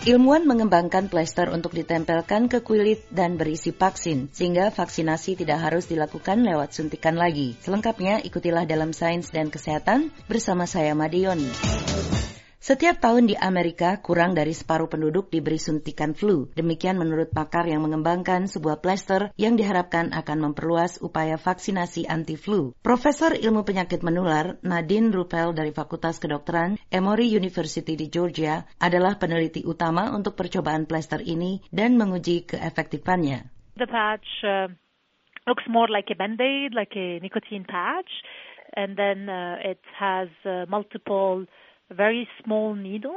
Ilmuwan mengembangkan plester untuk ditempelkan ke kulit dan berisi vaksin, sehingga vaksinasi tidak harus dilakukan lewat suntikan lagi. Selengkapnya ikutilah dalam Sains dan Kesehatan bersama saya Madioni. Setiap tahun di Amerika, kurang dari separuh penduduk diberi suntikan flu. Demikian menurut pakar yang mengembangkan sebuah plester yang diharapkan akan memperluas upaya vaksinasi anti-flu. Profesor Ilmu Penyakit Menular Nadine Ruppel dari Fakultas Kedokteran Emory University di Georgia adalah peneliti utama untuk percobaan plester ini dan menguji keefektifannya. The patch looks more like a Band-Aid, like a nicotine patch, and then it has multiple very small needle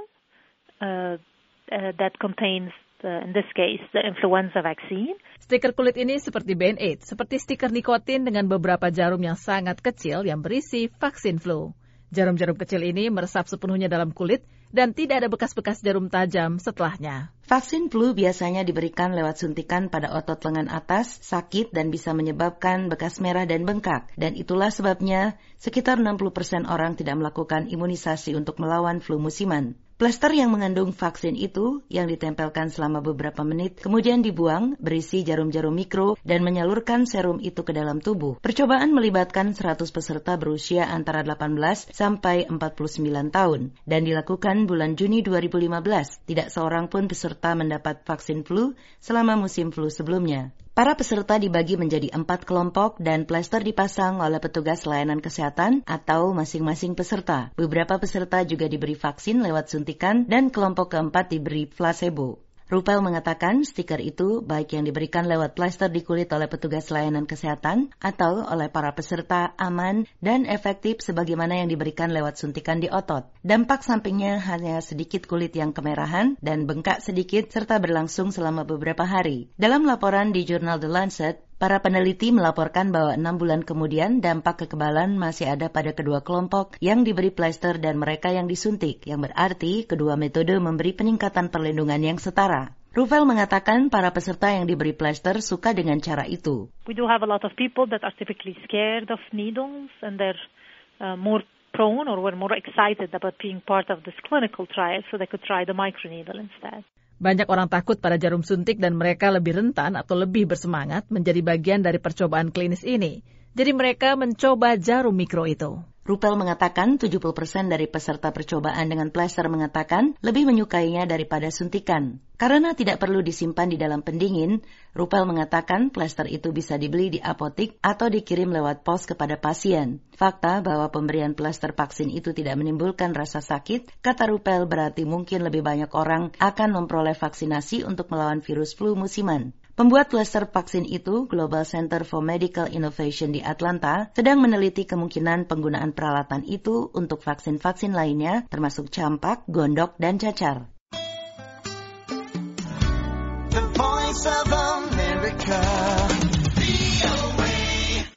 that contains, in this case, the influenza vaccine. Stiker kulit ini seperti Band-Aid, seperti stiker nikotin dengan beberapa jarum yang sangat kecil yang berisi vaksin flu. Jarum-jarum kecil ini meresap sepenuhnya dalam kulit dan tidak ada bekas-bekas jarum tajam setelahnya. Vaksin flu biasanya diberikan lewat suntikan pada otot lengan atas, sakit dan bisa menyebabkan bekas merah dan bengkak. Dan itulah sebabnya sekitar 60% orang tidak melakukan imunisasi untuk melawan flu musiman. Plester yang mengandung vaksin itu yang ditempelkan selama beberapa menit, kemudian dibuang, berisi jarum-jarum mikro dan menyalurkan serum itu ke dalam tubuh. Percobaan melibatkan 100 peserta berusia antara 18 sampai 49 tahun dan dilakukan bulan Juni 2015. Tidak seorang pun peserta mendapat vaksin flu selama musim flu sebelumnya. Para peserta dibagi menjadi 4 kelompok dan plester dipasang oleh petugas layanan kesehatan atau masing-masing peserta. Beberapa peserta juga diberi vaksin lewat suntikan dan kelompok keempat diberi placebo. Ruppel mengatakan stiker itu baik yang diberikan lewat plester di kulit oleh petugas layanan kesehatan atau oleh para peserta aman dan efektif sebagaimana yang diberikan lewat suntikan di otot. Dampak sampingnya hanya sedikit kulit yang kemerahan dan bengkak sedikit serta berlangsung selama beberapa hari. Dalam laporan di jurnal The Lancet, para peneliti melaporkan bahwa 6 bulan kemudian dampak kekebalan masih ada pada kedua kelompok yang diberi plester dan mereka yang disuntik, yang berarti kedua metode memberi peningkatan perlindungan yang setara. Ruppel mengatakan para peserta yang diberi plester suka dengan cara itu. We do have a lot of people that are typically scared of needles and they're more prone or were more excited about being part of this clinical trial so they could try the microneedle instead. Banyak orang takut pada jarum suntik dan mereka lebih rentan atau lebih bersemangat menjadi bagian dari percobaan klinis ini. Jadi mereka mencoba jarum mikro itu. Ruppel mengatakan 70% dari peserta percobaan dengan plester mengatakan lebih menyukainya daripada suntikan. Karena tidak perlu disimpan di dalam pendingin, Ruppel mengatakan plester itu bisa dibeli di apotik atau dikirim lewat pos kepada pasien. Fakta bahwa pemberian plester vaksin itu tidak menimbulkan rasa sakit, kata Ruppel berarti mungkin lebih banyak orang akan memperoleh vaksinasi untuk melawan virus flu musiman. Pembuat plester vaksin itu, Global Center for Medical Innovation di Atlanta, sedang meneliti kemungkinan penggunaan peralatan itu untuk vaksin-vaksin lainnya, termasuk campak, gondok, dan cacar. The Voice of